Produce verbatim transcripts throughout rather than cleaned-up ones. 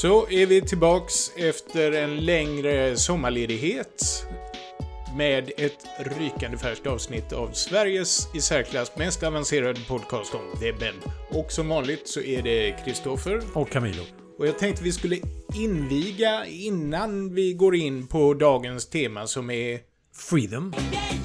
Så är vi tillbaks efter en längre sommarledighet med ett rykande färskt avsnitt av Sveriges i särklass mest avancerade podcast om webben. Och som vanligt så är det Kristoffer och Camilo. Och jag tänkte vi skulle inviga innan vi går in på dagens tema som är Freedom.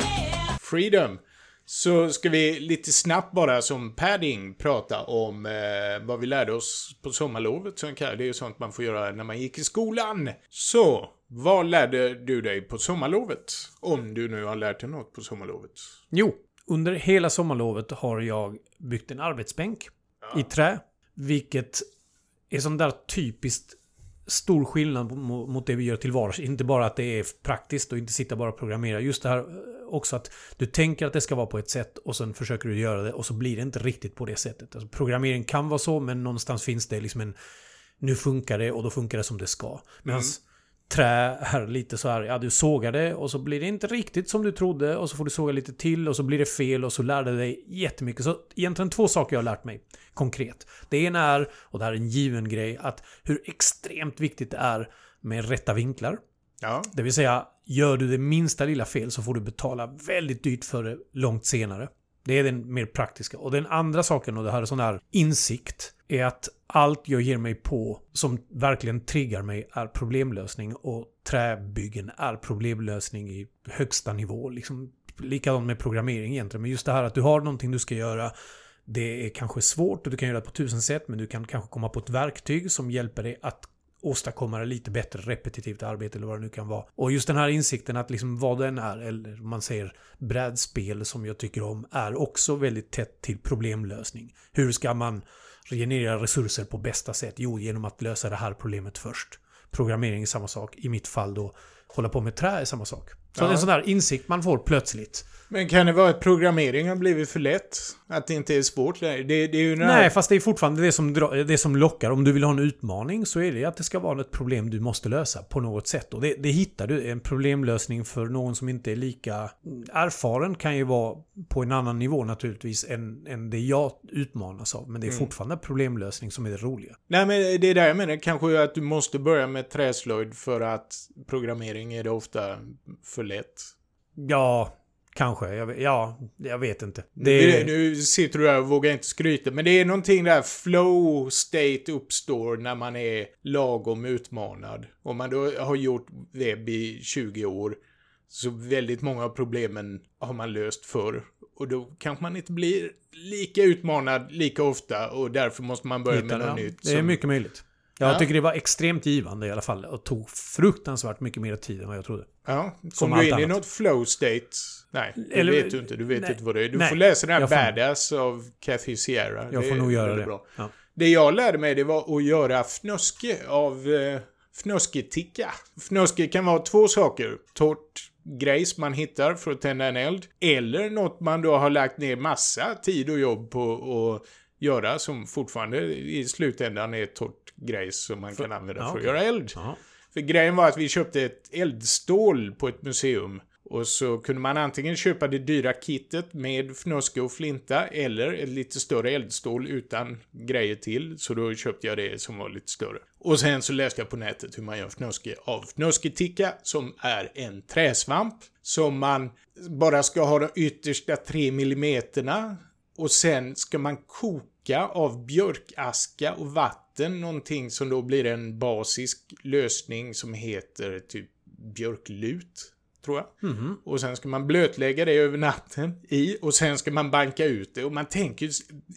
Freedom. Så ska vi lite snabbt bara som padding prata om eh, vad vi lärde oss på sommarlovet. Det är ju sånt man får göra när man gick i skolan. Så, vad lärde du dig på sommarlovet? Om du nu har lärt dig något på sommarlovet. Jo, under hela sommarlovet har jag byggt en arbetsbänk ja. i trä. Vilket är sån där typiskt stor skillnad mot det vi gör till vardags. Inte bara att det är praktiskt och inte sitta bara och programmera. Just det här också att du tänker att det ska vara på ett sätt och sen försöker du göra det och så blir det inte riktigt på det sättet. Alltså, programmering kan vara så, men någonstans finns det liksom en nu funkar det och då funkar det som det ska. Medan mm. trä är lite så här, ja du sågar det och så blir det inte riktigt som du trodde och så får du såga lite till och så blir det fel och så lär du dig jättemycket. Så egentligen två saker jag har lärt mig konkret. Det ena är, och det här är en given grej, att hur extremt viktigt det är med rätta vinklar. Ja. Det vill säga, gör du det minsta lilla fel så får du betala väldigt dyrt för det långt senare. Det är den mer praktiska. Och den andra saken, och det här är sån här insikt, är att allt jag ger mig på som verkligen triggar mig är problemlösning. Och träbyggen är problemlösning i högsta nivå. Liksom, likadant med programmering egentligen. Men just det här att du har någonting du ska göra, det är kanske svårt och du kan göra det på tusen sätt, men du kan kanske komma på ett verktyg som hjälper dig att åstadkomma lite bättre repetitivt arbete eller vad det nu kan vara. Och just den här insikten att liksom vad den är, eller man säger brädspel som jag tycker om, är också väldigt tätt till problemlösning. Hur ska man generera resurser på bästa sätt? Jo, genom att lösa det här problemet först. Programmering är samma sak. I mitt fall då hålla på med trä är samma sak. Så ja. Det är en sån där insikt man får plötsligt. Men kan det vara att programmering har blivit för lätt? Att det inte är svårt? Det, det är ju Nej, här... fast det är fortfarande det som, det som lockar. Om du vill ha en utmaning så är det att det ska vara ett problem du måste lösa på något sätt. Och det, det hittar du. En problemlösning för någon som inte är lika erfaren kan ju vara på en annan nivå naturligtvis än, än det jag utmanas av. Men det är mm. fortfarande problemlösning som är det roliga. Nej, men det är där jag menar. Kanske att du måste börja med träslöjd för att programmering är det ofta för lätt. Ja... Kanske, jag, ja, jag vet inte. Det... Nu sitter du där och vågar inte skryta, men det är någonting där flow state uppstår när man är lagom utmanad. Om man då har gjort webb i tjugo år, så väldigt många av problemen har man löst förr. Och då kanske man inte blir lika utmanad lika ofta och därför måste man börja Hitta med något det. nytt. Det är som... mycket möjligt. Jag ja. tycker det var extremt givande i alla fall och tog fruktansvärt mycket mer tid än vad jag trodde. Ja, kom du in annat. i något flow state? Nej, det Eller, vet du inte. Du vet nej, inte vad det är. Du nej, får läsa den här får, Badass av Kathy Sierra. Jag det får nog göra det. Bra. Ja. Det jag lärde mig det var att göra fnöske av eh, fnösketicka. Fnöske kan vara två saker. Torrt grejs man hittar för att tända en eld. Eller något man då har lagt ner massa tid och jobb på att göra som fortfarande i slutändan är ett torrt grejs som man för, kan använda ja, för att okay. göra eld. Ja. För grejen var att vi köpte ett eldstål på ett museum. Och så kunde man antingen köpa det dyra kittet med fnöske och flinta eller ett lite större eldstål utan grejer till. Så då köpte jag det som var lite större. Och sen så läste jag på nätet hur man gör fnöske av fnösketicka som är en träsvamp som man bara ska ha de yttersta tre millimeterna. Och sen ska man koka av björkaska och vatten. Någonting som då blir en basisk lösning som heter typ björklut, tror jag. Mm-hmm. Och sen ska man blötlägga det över natten i. Och sen ska man banka ut det. Och man tänker,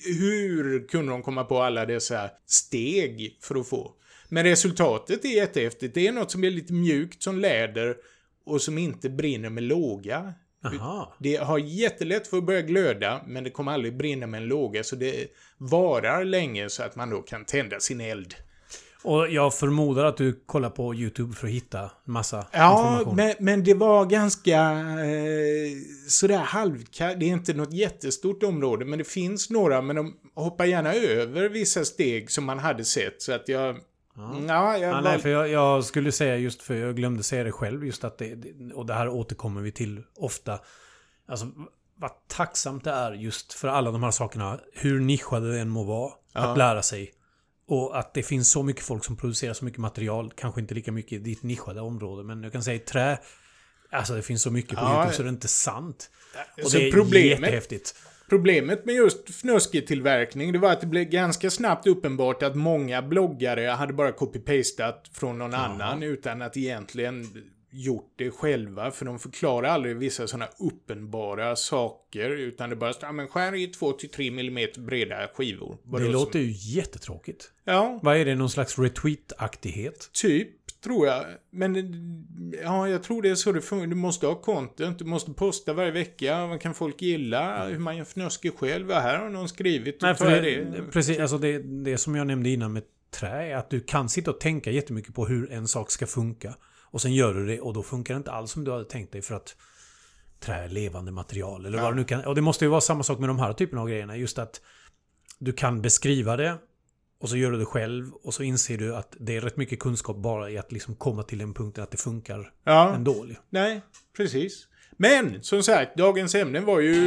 hur kunde de komma på alla dessa steg för att få? Men resultatet är jättehäftigt. Det är något som är lite mjukt som läder och som inte brinner med låga. Aha. Det har jättelätt för att börja glöda, men det kommer aldrig brinna med en låga, så det varar länge så att man då kan tända sin eld. Och jag förmodar att du kollar på YouTube för att hitta massa ja, information. Men, men det var ganska eh, sådär halvkallt. Det är inte något jättestort område, men det finns några, men de hoppar gärna över vissa steg som man hade sett, så att jag... Ja. Ja, jag, ja, nej, för jag, jag skulle säga just för jag glömde säga det själv just att det, och det här återkommer vi till ofta, alltså vad tacksamt det är just för alla de här sakerna, hur nischade det än må vara, ja. Att lära sig Och att det finns så mycket folk som producerar så mycket material. Kanske inte lika mycket i ditt nischade område. Men jag kan säga trä. Alltså det finns så mycket på ja, YouTube så det är inte sant. Och det är problemet, jättehäftigt. Problemet med just fnösketillverkning, det var att det blev ganska snabbt uppenbart att många bloggare hade bara copy-pastat från någon Aha. annan utan att egentligen gjort det själva. För de förklarar aldrig vissa sådana uppenbara saker utan det bara ja, men skär i två till tre millimeter breda skivor. Det låter som... ju jättetråkigt. Ja. Vad är det? Någon slags retweet-aktighet? Typ, tror jag. Men ja, jag tror det är så det funkar. Du måste ha content, du måste posta varje vecka. Vad kan folk gilla? Hur man gör fnöske själv? Här har någon skrivit. Nej, för det, det. Precis, alltså det, det som jag nämnde innan med trä är att du kan sitta och tänka jättemycket på hur en sak ska funka. Och sen gör du det och då funkar det inte alls som du hade tänkt dig för att trä är levande material. Eller ja. vad det nu kan. Och det måste ju vara samma sak med de här typerna av grejerna. Just att du kan beskriva det och så gör du det själv och så inser du att det är rätt mycket kunskap bara i att liksom komma till den punkten att det funkar ja. ändå. Nej, precis. Men som sagt, dagens ämne var ju...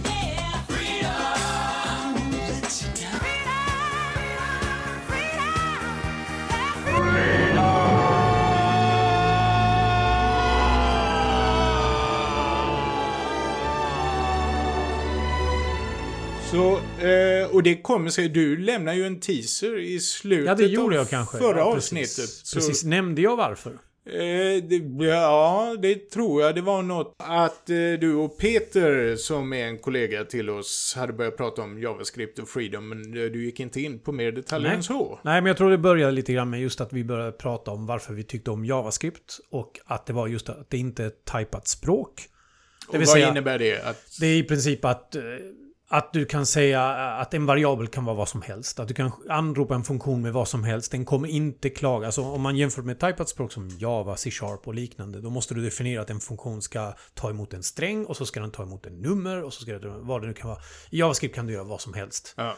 Så, eh, och det kommer sig, du lämnar ju en teaser i slutet ja, det gjorde jag kanske. förra ja, avsnittet. Precis. Så, precis, nämnde jag varför? Eh, det, ja, det tror jag. Det var något att eh, du och Peter, som är en kollega till oss, hade börjat prata om JavaScript och Freedom, men eh, du gick inte in på mer detaljer än så. Nej, men jag tror det började lite grann med just att vi började prata om varför vi tyckte om JavaScript och att det var just att det inte är ett typat språk. Det vill och vad säga, innebär det? Att... Det är i princip att... Eh, Att du kan säga att en variabel kan vara vad som helst. Att du kan anropa en funktion med vad som helst. Den kommer inte klaga. Alltså om man jämför med typat språk som Java, C-sharp och liknande. Då måste du definiera att en funktion ska ta emot en sträng. Och så ska den ta emot en nummer. Och så ska det vad det nu kan vara. I JavaScript kan du göra vad som helst. Ja.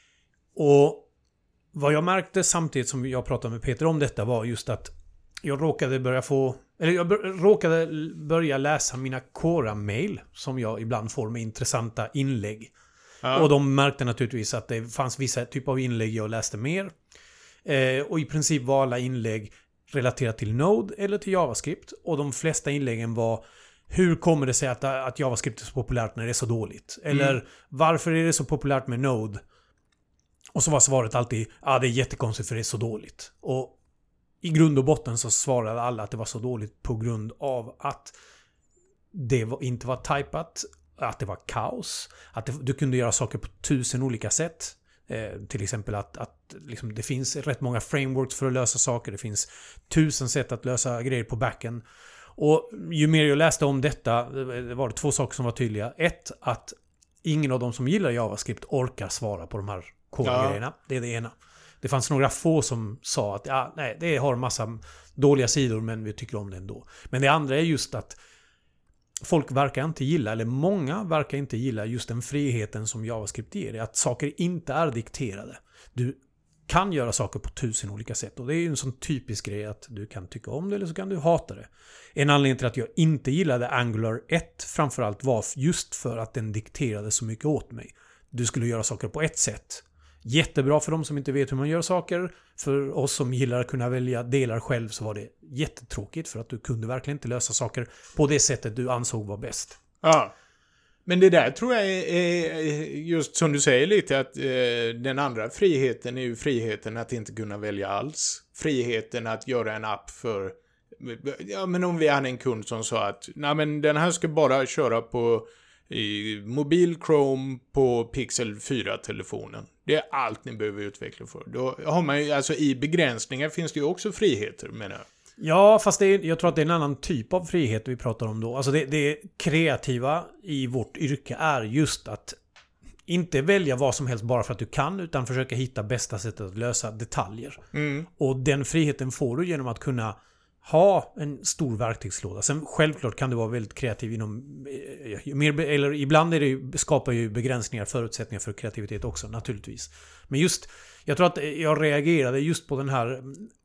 Och vad jag märkte samtidigt som jag pratade med Peter om detta var just att jag råkade börja få... Eller jag råkade börja läsa mina Quora-mail som jag ibland får med intressanta inlägg. Ja. Och de märkte naturligtvis att det fanns vissa typer av inlägg jag läste mer. Eh, och i princip var alla inlägg relaterat till Node eller till JavaScript. Och de flesta inläggen var hur kommer det sig att, att JavaScript är så populärt när det är så dåligt? Eller mm. varför är det så populärt med Node? Och så var svaret alltid ja ah, det är jättekonstigt för det är så dåligt. Och i grund och botten så svarade alla att det var så dåligt på grund av att det var, inte var typat, att det var kaos, att det, du kunde göra saker på tusen olika sätt. Eh, till exempel att, att liksom, det finns rätt många frameworks för att lösa saker. Det finns tusen sätt att lösa grejer på backen. Och ju mer jag läste om detta, det var det två saker som var tydliga. Ett, att ingen av de som gillar JavaScript orkar svara på de här kodgrejerna. Ja. Det är det ena. Det fanns några få som sa att ja, nej, det har en massa dåliga sidor men vi tycker om det ändå. Men det andra är just att folk verkar inte gilla, eller många verkar inte gilla just den friheten som JavaScript ger. Att saker inte är dikterade. Du kan göra saker på tusen olika sätt. Och det är ju en sån typisk grej att du kan tycka om det eller så kan du hata det. En anledning till att jag inte gillade Angular ett framförallt var just för att den dikterade så mycket åt mig. Du skulle göra saker på ett sätt. Jättebra för de som inte vet hur man gör saker. För oss som gillar att kunna välja delar själv så var det jättetråkigt för att du kunde verkligen inte lösa saker på det sättet du ansåg var bäst. Ja. Men det där tror jag är, är just som du säger lite att eh, den andra friheten är ju friheten att inte kunna välja alls. Friheten att göra en app för ja men om vi hade en kund som sa att nej men den här ska bara köra på i mobil Chrome på Pixel fyra-telefonen. Det är allt ni behöver utveckla för. Då har man ju, alltså i begränsningar finns det ju också friheter, menar jag. Ja, fast det är, jag tror att det är en annan typ av frihet vi pratar om då. Alltså det, det kreativa i vårt yrke är just att inte välja vad som helst bara för att du kan, utan försöka hitta bästa sättet att lösa detaljer. Mm. Och den friheten får du genom att kunna ha en stor verktygslåda. Sen självklart kan du vara väldigt kreativ inom mer, eller ibland är det ju, skapar ju begränsningar, förutsättningar för kreativitet också naturligtvis. Men just, jag tror att jag reagerade just på den här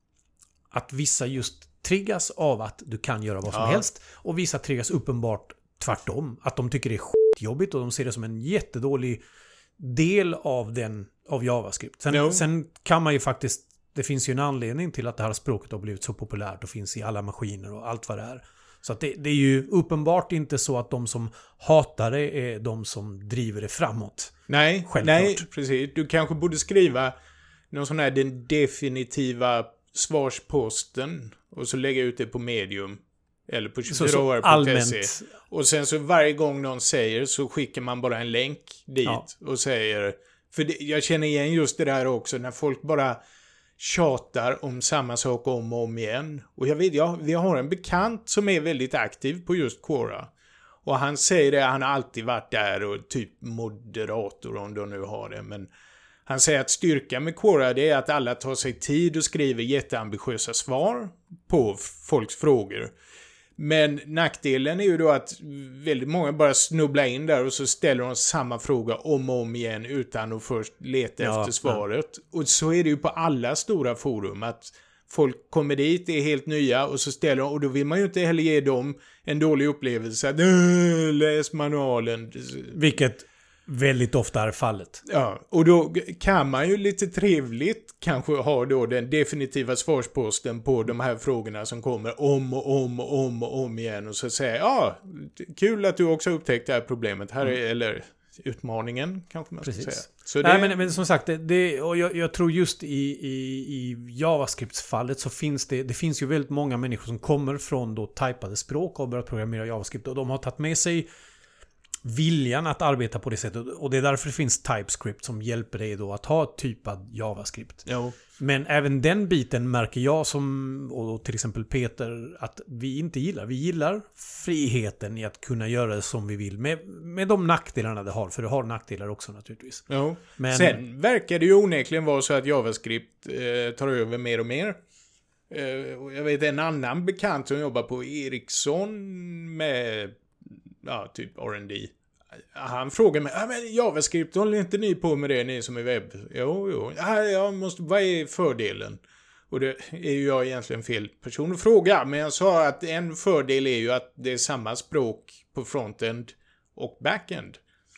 att vissa just triggas av att du kan göra vad som ja. helst och vissa triggas uppenbart tvärtom. Att de tycker det är skitjobbigt och de ser det som en jättedålig del av den av JavaScript. Sen, no. sen kan man ju faktiskt, det finns ju en anledning till att det här språket har blivit så populärt och finns i alla maskiner och allt vad det är. Så att det, det är ju uppenbart inte så att de som hatar det är de som driver det framåt. Nej, Självklart. nej, precis. Du kanske borde skriva någon sån här den definitiva svarsposten och så lägga ut det på Medium eller på tjugofyra år punkt se. Och sen så varje gång någon säger så skickar man bara en länk dit ja. och säger, för det, jag känner igen just det där också när folk bara tjatar om samma sak om och om igen. Och jag vet, ja, vi har en bekant som är väldigt aktiv på just Quora. Och han säger det, han har alltid varit där och typ moderator om de nu har det. Men han säger att styrkan med Quora det är att alla tar sig tid och skriver jätteambitiösa svar på folks frågor. Men nackdelen är ju då att väldigt många bara snubblar in där och så ställer de samma fråga om och om igen utan att först leta ja, efter svaret. Ja. Och så är det ju på alla stora forum att folk kommer dit, är helt nya och så ställer de, och då vill man ju inte heller ge dem en dålig upplevelse att läs manualen. Vilket väldigt ofta är fallet. Ja, och då kan man ju lite trevligt kanske ha då den definitiva svarsposten på de här frågorna som kommer om och om och om och om igen och så säger ja, kul att du också upptäckt det här problemet här, mm. eller utmaningen kanske man Precis. ska säga. Så Nej, det... men, men som sagt, det, det, och jag, jag tror just i, i, i JavaScript-fallet så finns det, det finns ju väldigt många människor som kommer från då typade språk och börjat programmera JavaScript och de har tagit med sig viljan att arbeta på det sättet och det är därför det finns TypeScript som hjälper dig då att ha typad JavaScript. Jo. Men även den biten märker jag som, och till exempel Peter, att vi inte gillar. Vi gillar friheten i att kunna göra det som vi vill med, med de nackdelarna det har, för det har nackdelar också naturligtvis. Jo. Men, sen verkar det ju onekligen vara så att JavaScript eh, tar över mer och mer. Eh, jag vet en annan bekant som jobbar på Ericsson med ja, typ R and D. Han frågar mig, ja men JavaScript, håller inte ni på med det, ni som är webb? Jo, jo. Ja, jag måste, vad är fördelen? Och det är ju jag egentligen fel person att fråga, men jag sa att en fördel är ju att det är samma språk på frontend och backend.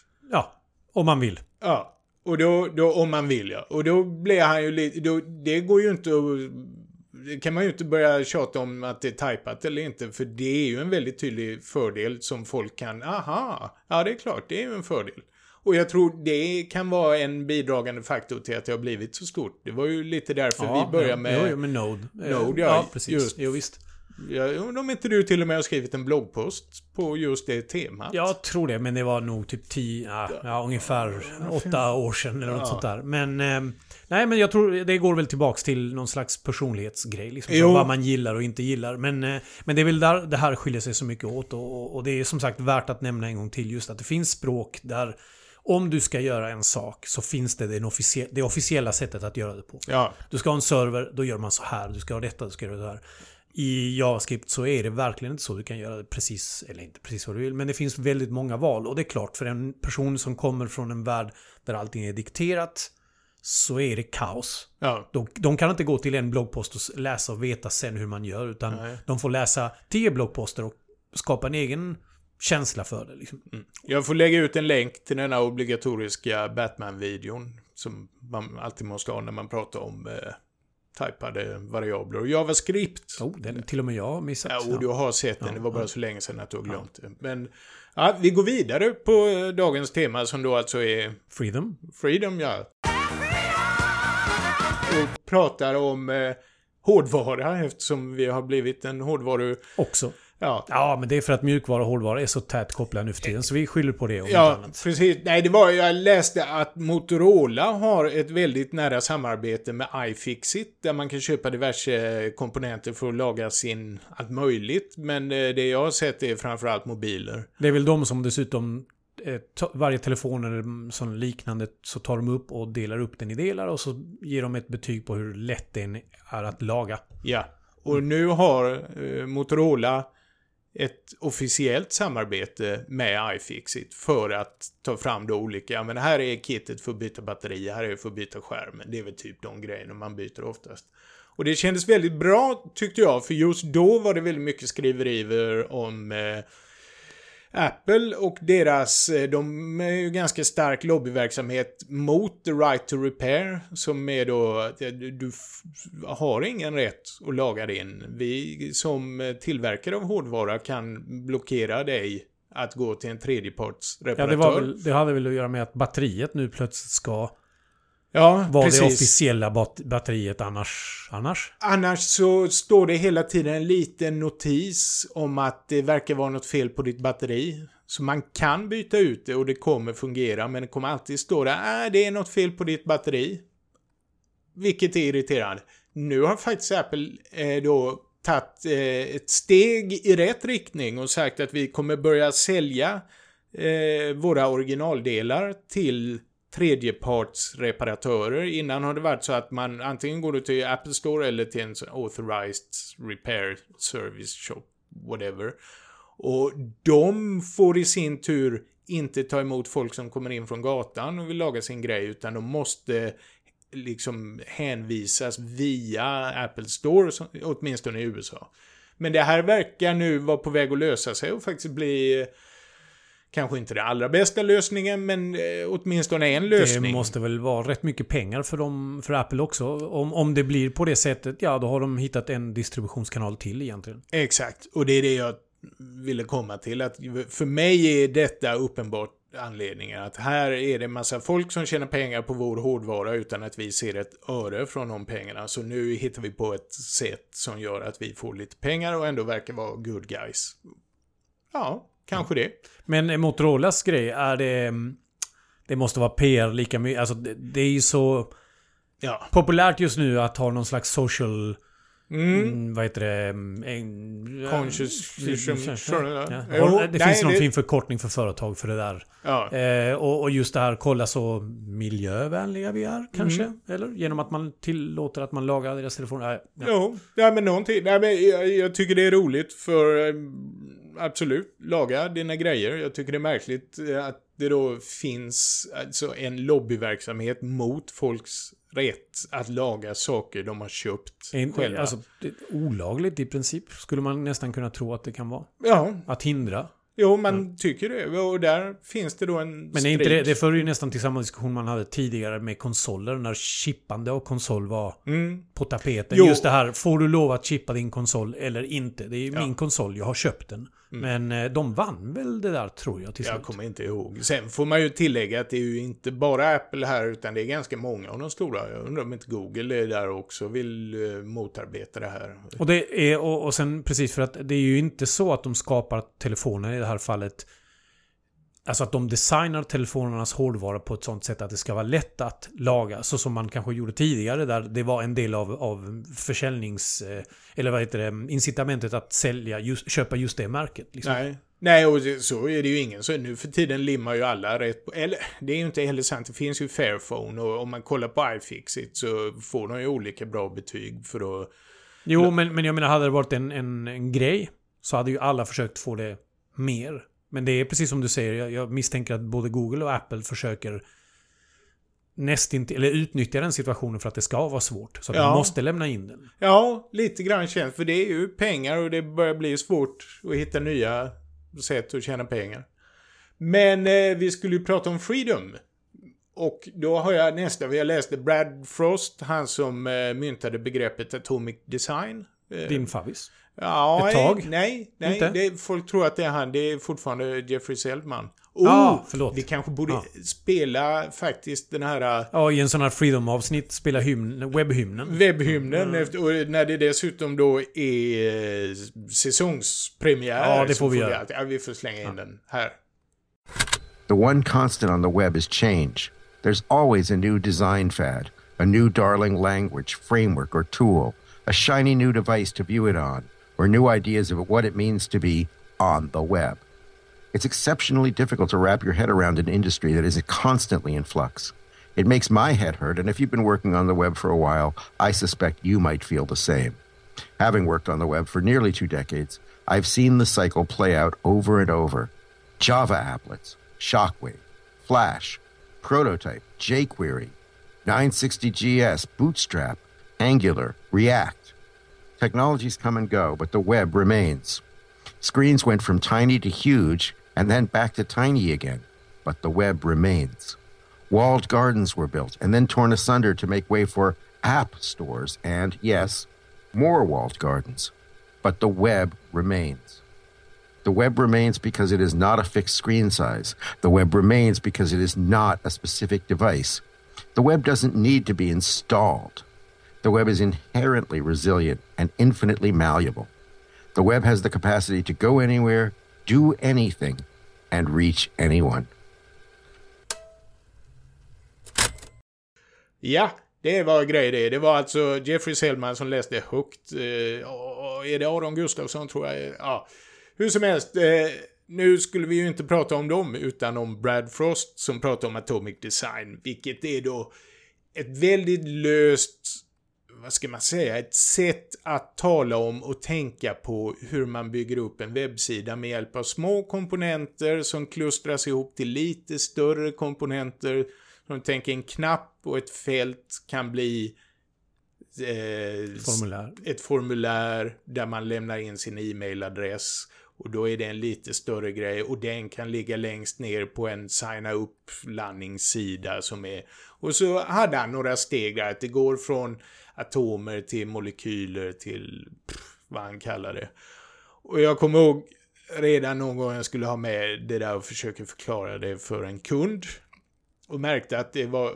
Ja, om man vill. Ja, och då, då om man vill, ja. Och då blir han ju lite, då, det går ju inte att... Det kan man ju inte börja tjata om att det är typat eller inte, för det är ju en väldigt tydlig fördel som folk kan, aha, ja det är klart, det är ju en fördel. Och jag tror det kan vara en bidragande faktor till att det har blivit så stort. Det var ju lite därför ja, vi började med... Jo, med Node. Node, ja, ja precis. Just. Jo, visst. Ja, om inte du till och med har skrivit en bloggpost på just det temat. Jag tror det, men det var nog typ tio, ja, ja ungefär åtta år sedan eller något ja. sånt där. Men, eh, nej men jag tror det går väl tillbaks till någon slags personlighetsgrej. Liksom, vad man gillar och inte gillar. Men, eh, men det är väl där det här skiljer sig så mycket åt. Och, och det är som sagt värt att nämna en gång till just att det finns språk där om du ska göra en sak så finns det det, officie- det officiella sättet att göra det på. Ja. Du ska ha en server, då gör man så här. Du ska ha detta, du ska göra det här. I JavaScript så är det verkligen inte så. Du kan göra det precis, eller inte precis vad du vill. Men det finns väldigt många val. Och det är klart, för en person som kommer från en värld där allting är dikterat så är det kaos. Ja. De, de kan inte gå till en bloggpost och läsa och veta sen hur man gör. Utan Nej. de får läsa tio bloggposter och skapa en egen känsla för det. Liksom. Mm. Jag får lägga ut en länk till den här obligatoriska Batman-videon som man alltid måste ha när man pratar om... Eh... typade variabler och JavaScript. Oh, den till och med jag har missat. Ja, och du har sett den. Ja, det var bara ja. så länge sedan att du har glömt ja. det. Men ja, vi går vidare på dagens tema som då alltså är... Freedom. Freedom, ja. Och pratar om eh, hårdvara eftersom vi har blivit en hårdvaru... Också. Ja. ja, men det är för att mjukvara och hårdvara är så tätt kopplade nu för tiden. Så vi skyller på det. Ja, precis. Nej, det var jag läste att Motorola har ett väldigt nära samarbete med iFixit. Där man kan köpa diverse komponenter för att laga sin allt möjligt. Men det jag har sett är framförallt mobiler. Det är väl de som dessutom... varje telefon eller sån liknande så tar de upp och delar upp den i delar. Och så ger de ett betyg på hur lätt den är att laga. Ja, och mm. nu har eh, Motorola... ett officiellt samarbete med iFixit för att ta fram då olika, ja men här är kittet för att byta batteri, här är för att byta skärmen. Det är väl typ de grejerna man byter oftast. Och det kändes väldigt bra tyckte jag, för just då var det väldigt mycket skriverier om eh, Apple och deras, de är ju ganska stark lobbyverksamhet mot the right to repair, som är då, du f- har ingen rätt att laga din. Vi som tillverkare av hårdvara kan blockera dig att gå till en tredjepartsreparatör. Ja, det, var väl, det hade väl att göra med att batteriet nu plötsligt ska ja, vara precis. det officiella bat- batteriet annars, annars. Annars så står det hela tiden en liten notis om att det verkar vara något fel på ditt batteri. Så man kan byta ut det och det kommer fungera, men det kommer alltid stå där, äh, det är något fel på ditt batteri. Vilket är irriterande. Nu har faktiskt Apple eh, då tagit eh, ett steg i rätt riktning och sagt att vi kommer börja sälja eh, våra originaldelar till tredjepartsreparatörer. Innan har det varit så att man antingen går till Apple Store eller till en authorized repair service shop, whatever. Och de får i sin tur inte ta emot folk som kommer in från gatan och vill laga sin grej, utan de måste liksom hänvisas via Apple Store, åtminstone i U S A. Men det här verkar nu vara på väg att lösa sig och faktiskt bli kanske inte den allra bästa lösningen, men åtminstone en lösning. Det måste väl vara rätt mycket pengar för dem, för Apple också. Om, om det blir på det sättet, ja, då har de hittat en distributionskanal till egentligen. Exakt, och det är det jag ville komma till. Att för mig är detta uppenbart anledningen. Att här är det en massa folk som tjänar pengar på vår hårdvara utan att vi ser ett öre från de pengarna. Så nu hittar vi på ett sätt som gör att vi får lite pengar och ändå verkar vara good guys. Ja, kanske det. Men Motorolas grej, är det... Det måste vara P R lika mycket. Alltså det, det är ju så ja. populärt just nu att ha någon slags social... Mm. Mm, vad heter det? En, Conscious ja. Ja. Det finns någon det... fin förkortning för företag för det där. Ja. Eh, och, och just det här, kolla så miljövänliga vi är, kanske? Mm. Eller? Genom att man tillåter att man lagar deras telefoner. Ja. Jo, ja, men någonting. Ja, men jag, jag tycker det är roligt för absolut, laga dina grejer. Jag tycker det är märkligt att det då finns alltså en lobbyverksamhet mot folks rätt att laga saker de har köpt inte, själva. Alltså, det är olagligt i princip, skulle man nästan kunna tro att det kan vara. Ja. Att hindra. Jo, man ja. tycker det. Och där finns det då en Men är inte det, det för ju nästan till samma diskussion man hade tidigare med konsoler, när chippande av konsol var mm. på tapeten. Jo. Just det här, får du lov att chippa din konsol eller inte? Det är ju ja. min konsol, jag har köpt den. Mm. Men de vann väl det där, tror jag, till slut. Jag kommer inte ihåg. Sen får man ju tillägga att det är ju inte bara Apple här, utan det är ganska många av de stora. Jag undrar om inte Google är där också, vill uh, motarbeta det här. Och det är, och, och sen precis för att det är ju inte så att de skapar telefoner i det här fallet. Alltså att de designar telefonernas hårdvara på ett sånt sätt att det ska vara lätt att laga. Så som man kanske gjorde tidigare, där det var en del av, av försäljnings... Eller vad heter det? Incitamentet att sälja just, köpa just det märket. Liksom. Nej. Nej, och så är det ju ingen. Så nu för tiden limmar ju alla rätt på... Eller, det är ju inte heller sant. Det finns ju Fairphone. Och om man kollar på iFixit så får de ju olika bra betyg för att... Jo, men, men jag menar, hade det varit en, en, en grej så hade ju alla försökt få det mer. Men det är precis som du säger, jag, jag misstänker att både Google och Apple försöker nästintill, eller utnyttja den situationen för att det ska vara svårt. Så att ja. de måste lämna in den. Ja, lite grann känt, för det är ju pengar och det börjar bli svårt att hitta nya sätt att tjäna pengar. Men eh, vi skulle ju prata om Freedom. Och då har jag nästa, vi har läst Brad Frost, han som eh, myntade begreppet Atomic Design. Eh, Din favvis. Ja, ett tag? Nej, nej. Det, folk tror att det är han. Det är fortfarande Jeffrey Seldman. Oh, ah, förlåt. Vi kanske borde ah. spela faktiskt den här... Ja, i en sån här Freedom-avsnitt spela hymn, webbhymnen. Webbhymnen, mm. efter, och när det dessutom då är säsongspremiär. Ja, det får vi göra. Vi, ja, vi får slänga in ja. den här. The one constant on the web is change. There's always a new design fad, a new darling language, framework or tool, a shiny new device to view it on, or new ideas of what it means to be on the web. It's exceptionally difficult to wrap your head around an industry that is constantly in flux. It makes my head hurt, and if you've been working on the web for a while, I suspect you might feel the same. Having worked on the web for nearly two decades, I've seen the cycle play out over and over. Java applets, Shockwave, Flash, Prototype, jQuery, nine sixty G S, Bootstrap, Angular, React. Technologies come and go, but the web remains. Screens went from tiny to huge, and then back to tiny again. But the web remains. Walled gardens were built and then torn asunder to make way for app stores and, yes, more walled gardens. But the web remains. The web remains because it is not a fixed screen size. The web remains because it is not a specific device. The web doesn't need to be installed. The web is inherently resilient and infinitely malleable. The web has the capacity to go anywhere, do anything, and reach anyone. Ja, det var grej det. Det var alltså Jeffrey Selman som läste högt. Eh, är det Aron Gustafsson tror jag? Ja. Hur som helst, eh, nu skulle vi ju inte prata om dem utan om Brad Frost som pratar om Atomic Design. Vilket är då ett väldigt löst, vad ska man säga, ett sätt att tala om och tänka på hur man bygger upp en webbsida med hjälp av små komponenter som klustras ihop till lite större komponenter. Som tänker en knapp och ett fält kan bli eh, formulär. ett formulär där man lämnar in sin e-mailadress. Och då är det en lite större grej och den kan ligga längst ner på en signa upp landningssida som är. Och så hade han några steg där att det går från atomer till molekyler till pff, vad han kallar det. Och jag kommer ihåg redan någon gång jag skulle ha med det där och försöka förklara det för en kund. Och märkte att det var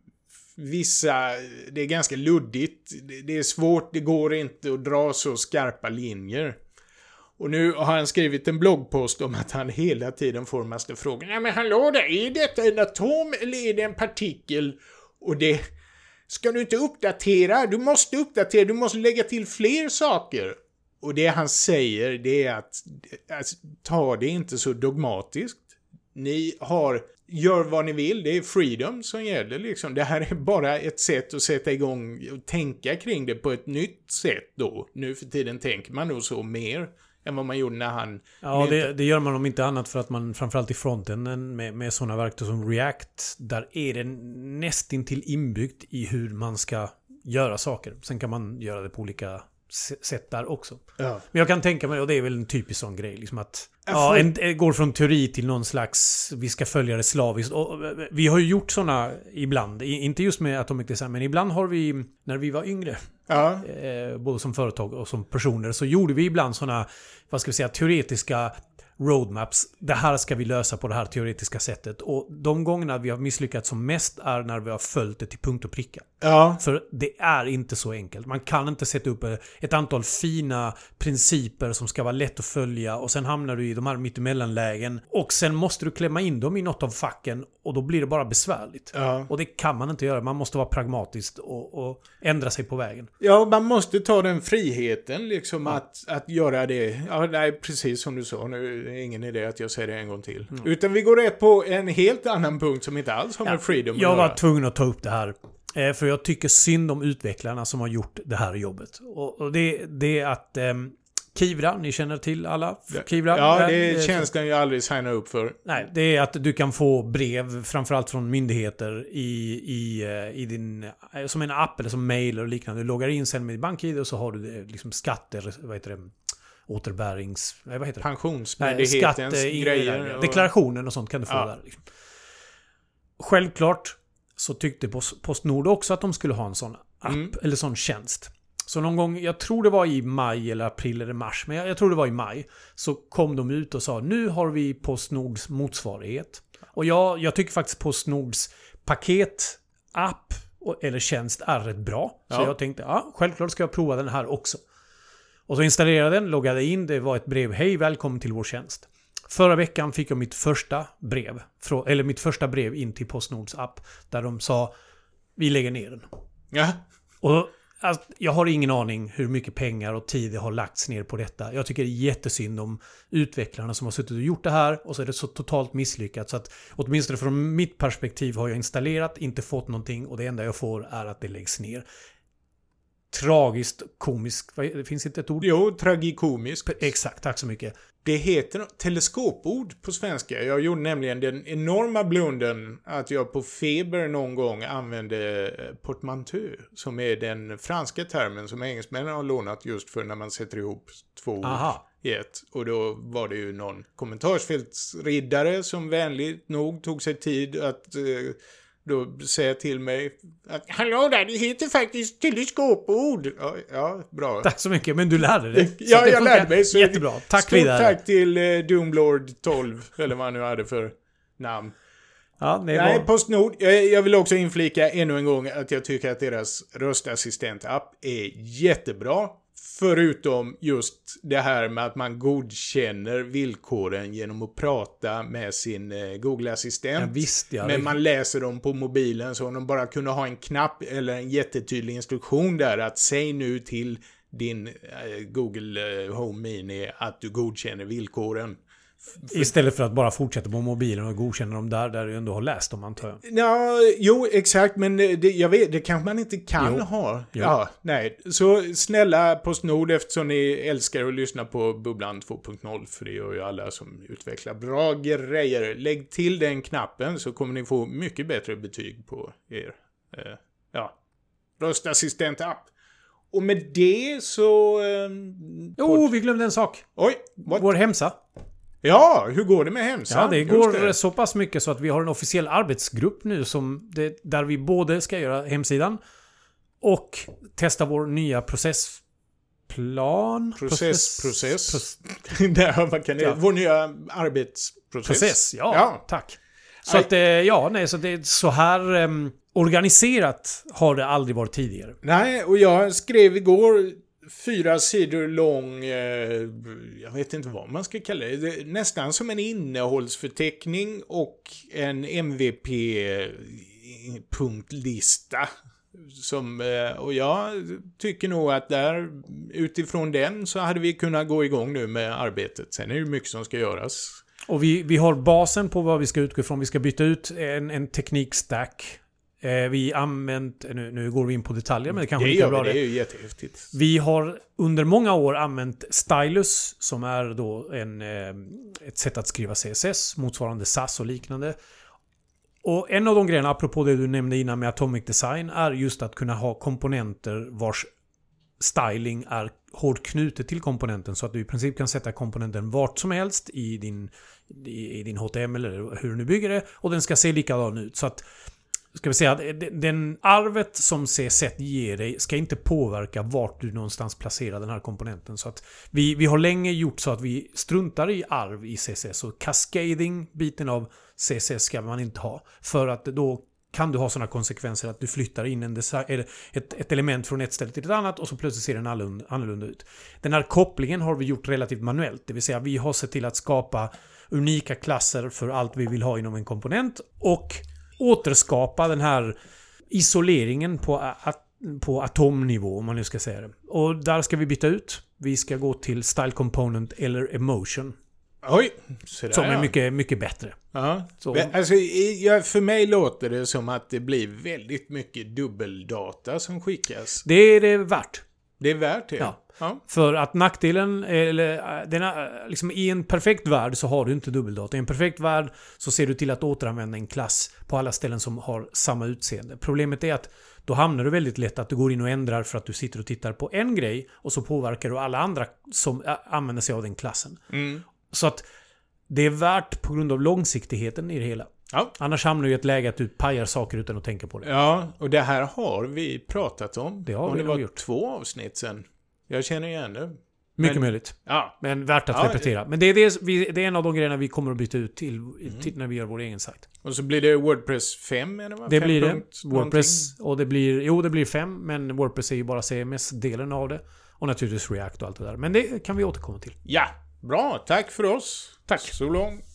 vissa, det är ganska luddigt, det är svårt, det går inte att dra så skarpa linjer. Och nu har han skrivit en bloggpost om att han hela tiden får en massa frågor. Nej men hallå där, är detta en atom eller är det en partikel? Och det ska du inte uppdatera, du måste uppdatera, du måste lägga till fler saker. Och det han säger det är att alltså, ta det inte så dogmatiskt. Ni har, gör vad ni vill, det är freedom som gäller liksom. Det här är bara ett sätt att sätta igång och tänka kring det på ett nytt sätt då. Nu för tiden tänker man nog så mer än vad man gjorde när han... Ja, det, det gör man om inte annat för att man framförallt i fronten med, med sådana verktyg som React, där är det nästintill inbyggt i hur man ska göra saker. Sen kan man göra det på olika sätt där också. Ja. Men jag kan tänka mig, och det är väl en typisk sån grej, liksom att ja, en, en, går från teori till någon slags, vi ska följa det slaviskt. Och vi har ju gjort såna ibland, inte just med Atomic Design, men ibland har vi, när vi var yngre, ja. eh, både som företag och som personer, så gjorde vi ibland såna, vad ska vi säga, teoretiska roadmaps. Det här ska vi lösa på det här teoretiska sättet. Och de gångerna vi har misslyckats som mest är när vi har följt det till punkt och pricka. Ja. För det är inte så enkelt. Man kan inte sätta upp ett antal fina principer som ska vara lätt att följa och sen hamnar du i de här mittemellanlägen och sen måste du klämma in dem i något av facken och då blir det bara besvärligt. Ja. Och det kan man inte göra. Man måste vara pragmatisk och, och ändra sig på vägen. Ja, man måste ta den friheten liksom ja. att, att göra det. Ja, nej, precis som du sa. Nu är det ingen idé att jag säger det en gång till. Mm. Utan vi går rätt på en helt annan punkt som inte alls har med ja, freedom att Jag göra. var tvungen att ta upp det här. För jag tycker synd om utvecklarna som har gjort det här jobbet. Och det, det är att eh, Kivra, ni känner till alla Kivra? Ja, det är tjänsten jag aldrig signar upp för. Nej, det är att du kan få brev, framförallt från myndigheter i, i, i din, som en app eller som mail och liknande. Du loggar in sen med din bank-I D och så har du liksom skatter, vad heter det? Återbärings... Vad heter det? Pensionsmyndighetens Nej, grejer. Och... Deklarationen och sånt kan du få ja. där. Liksom. Självklart så tyckte Postnord också att de skulle ha en sån app mm. eller sån tjänst. Så någon gång, jag tror det var i maj eller april eller mars, men jag, jag tror det var i maj, så kom de ut och sa nu har vi Postnords motsvarighet. Och jag, jag tycker faktiskt Postnords paket, app och, eller tjänst är rätt bra. Så ja. jag tänkte, ja, självklart ska jag prova den här också. Och så installerade den, loggade in, det var ett brev, hej, välkommen till vår tjänst. Förra veckan fick jag mitt första brev, eller mitt första brev in till Postnords app, där de sa, vi lägger ner den. Ja. Och alltså, jag har ingen aning hur mycket pengar och tid det har lagts ner på detta. Jag tycker det är jättesynd om utvecklarna som har suttit och gjort det här och så är det så totalt misslyckat. Så att åtminstone från mitt perspektiv har jag installerat, inte fått någonting och det enda jag får är att det läggs ner. tragiskt komiskt. Det finns inte ett ord. Jo, tragikomisk. Exakt, tack så mycket. Det heter teleskopord på svenska. Jag gjorde nämligen den enorma blunden att jag på feber någon gång använde portmanteau, som är den franska termen som engelsmännen har lånat just för när man sätter ihop två ord Aha. i ett. Och då var det ju någon kommentarsfältsriddare som vänligt nog tog sig tid att eh, då säga till mig att hallå där, det heter faktiskt teleskopord. Ja, ja, bra. Tack så mycket, men du lärde dig. Ja, det jag lärde mig. Så jättebra. Tack stort vidare. tack till eh, Doomlord tolv, eller vad han nu hade för namn. Ja, det Nej, var... Postnord. Jag, jag vill också inflika ännu en gång att jag tycker att deras röstassistent-app är jättebra. Förutom just det här med att man godkänner villkoren genom att prata med sin eh, Google-assistent. Ja, visst, ja. Men man läser dem på mobilen, så om de bara kunde ha en knapp eller en jättetydlig instruktion där att säg nu till din eh, Google eh, Home Mini att du godkänner villkoren. För... Istället för att bara fortsätta på mobilen och godkänna dem där, där du ändå har läst dem, antar jag. Ja, jo, exakt, men det, jag vet, det kanske man inte kan jo. ha. Jo. Ja, nej. Så snälla Postnord, eftersom ni älskar att lyssna på Bubblan två punkt noll, för det gör ju alla som utvecklar bra grejer. Lägg till den knappen så kommer ni få mycket bättre betyg på er eh, ja, röstassistent-app. Och med det så... Eh, jo, pod... vi glömde en sak. Oj, what? Vår hemsa. Ja, hur går det med hemsan? Ja, det går det. Så pass mycket så att vi har en officiell arbetsgrupp nu som det, där vi både ska göra hemsidan och testa vår nya processplan. Process, process. process. Där, vad kan det, ja. Vår nya arbetsprocess. Process, ja, ja. Tack. Så Aj. att, ja, nej, så det är så här um, organiserat har det aldrig varit tidigare. Nej, och jag skrev igår fyra sidor lång, eh, jag vet inte vad man ska kalla det, det nästan som en innehållsförteckning och en M V P-punktlista. Som, eh, och jag tycker nog att där, utifrån den så hade vi kunnat gå igång nu med arbetet. Sen är det ju mycket som ska göras. Och vi, vi har basen på vad vi ska utgå ifrån. Vi ska byta ut en, en teknikstack. Eh, vi använt, nu, nu går vi in på detaljer, men det kanske det är bra det. Det är ju jättehäftigt. Vi har under många år använt Stylus, som är då en, eh, ett sätt att skriva C S S, motsvarande S A S och liknande. Och en av de grejerna, apropå det du nämnde innan med Atomic Design, är just att kunna ha komponenter vars styling är hårt knutet till komponenten, så att du i princip kan sätta komponenten vart som helst i din, i, i din H T M L eller hur du nu bygger det, och den ska se likadan ut. Så att, ska vi säga att den arvet som C S S ger dig ska inte påverka vart du någonstans placerar den här komponenten. Så att vi, vi har länge gjort så att vi struntar i arv i C S S, och cascading-biten av C S S ska man inte ha, för att då kan du ha sådana konsekvenser att du flyttar in en design, ett, ett element från ett ställe till ett annat och så plötsligt ser den annorlunda, annorlunda ut. Den här kopplingen har vi gjort relativt manuellt, det vill säga vi har sett till att skapa unika klasser för allt vi vill ha inom en komponent och återskapa den här isoleringen på, at, på atomnivå, om man nu ska säga det. Och där ska vi byta ut. Vi ska gå till Style Component eller Emotion. Oj, sådär, som är ja. mycket, mycket bättre. Ja. Så. Alltså, jag, för mig låter det som att det blir väldigt mycket dubbeldata som skickas. Det är det värt. Det är värt det? Ja. Ja. För att nackdelen, eller denna, liksom i en perfekt värld så har du inte dubbeldata. I en perfekt värld så ser du till att återanvända en klass på alla ställen som har samma utseende. Problemet är att då hamnar du väldigt lätt att du går in och ändrar för att du sitter och tittar på en grej och så påverkar du alla andra som använder sig av den klassen. Mm. Så att det är värt på grund av långsiktigheten i det hela. Ja. Annars hamnar du i ett läge att du pajar saker utan att tänka på det. Ja, och det här har vi pratat om. Det har och vi det var gjort. Två avsnitt sen. Jag känner igen det. Mycket men, möjligt. Ja. Men värt att ja, repetera. Men det är, det, vi, det är en av de grejerna vi kommer att byta ut till, mm. till när vi gör vår egen sajt. Och så blir det WordPress fem, eller vad? Det fem blir det. Punkt, WordPress. Och det blir, jo, det blir fem, men WordPress är ju bara C M S-delen av det. Och naturligtvis React och allt det där. Men det kan vi återkomma till. Ja, bra. Tack för oss. Tack. Så långt.